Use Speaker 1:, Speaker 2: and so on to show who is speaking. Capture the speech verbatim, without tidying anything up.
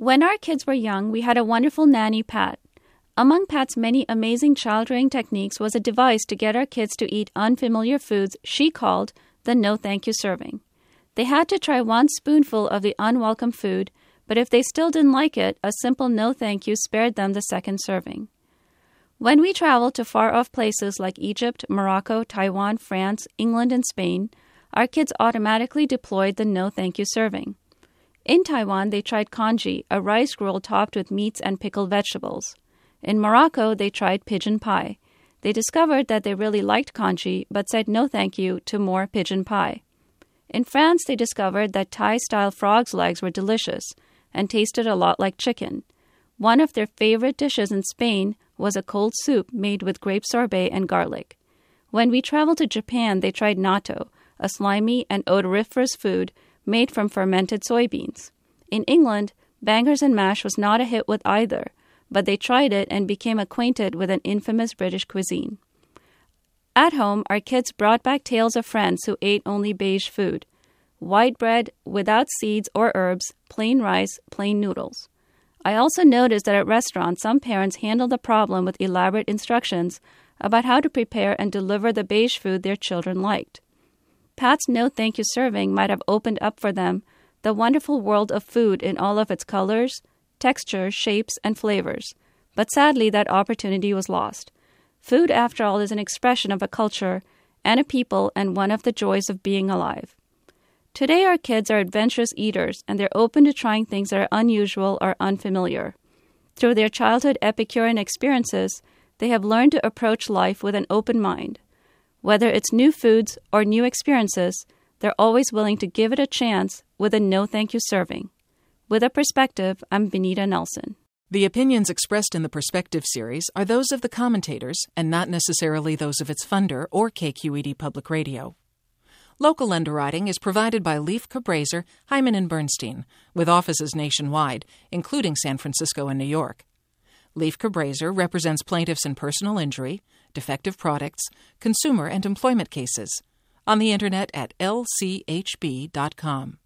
Speaker 1: When our kids were young, we had a wonderful nanny, Pat. Among Pat's many amazing child-rearing techniques was a device to get our kids to eat unfamiliar foods she called the no thank you serving. They had to try one spoonful of the unwelcome food, but if they still didn't like it, a simple no thank you spared them the second serving. When we traveled to far-off places like Egypt, Morocco, Taiwan, France, England, and Spain, our kids automatically deployed the no thank you serving. In Taiwan, they tried congee, a rice roll topped with meats and pickled vegetables. In Morocco, they tried pigeon pie. They discovered that they really liked congee, but said no thank you to more pigeon pie. In France, they discovered that Thai-style frog's legs were delicious and tasted a lot like chicken. One of their favorite dishes in Spain was a cold soup made with grape sorbet and garlic. When we traveled to Japan, they tried natto, a slimy and odoriferous food made from fermented soybeans. In England, bangers and mash was not a hit with either, but they tried it and became acquainted with an infamous British cuisine. At home, our kids brought back tales of friends who ate only beige food. White bread without seeds or herbs, plain rice, plain noodles. I also noticed that at restaurants, some parents handle the problem with elaborate instructions about how to prepare and deliver the beige food their children liked. Pat's no thank you serving might have opened up for them the wonderful world of food in all of its colors, textures, shapes, and flavors. But sadly, that opportunity was lost. Food, after all, is an expression of a culture and a people and one of the joys of being alive. Today, our kids are adventurous eaters, and they're open to trying things that are unusual or unfamiliar. Through their childhood Epicurean experiences, they have learned to approach life with an open mind. Whether it's new foods or new experiences, they're always willing to give it a chance with a no thank you serving. With a Perspective, I'm Benita Nelson.
Speaker 2: The opinions expressed in the Perspective series are those of the commentators and not necessarily those of its funder or K Q E D Public Radio. Local underwriting is provided by Leif Cabraser, Hyman and Bernstein, with offices nationwide, including San Francisco and New York. Leif Cabraser represents plaintiffs in personal injury, defective products, consumer and employment cases. On the Internet at L C H B dot com.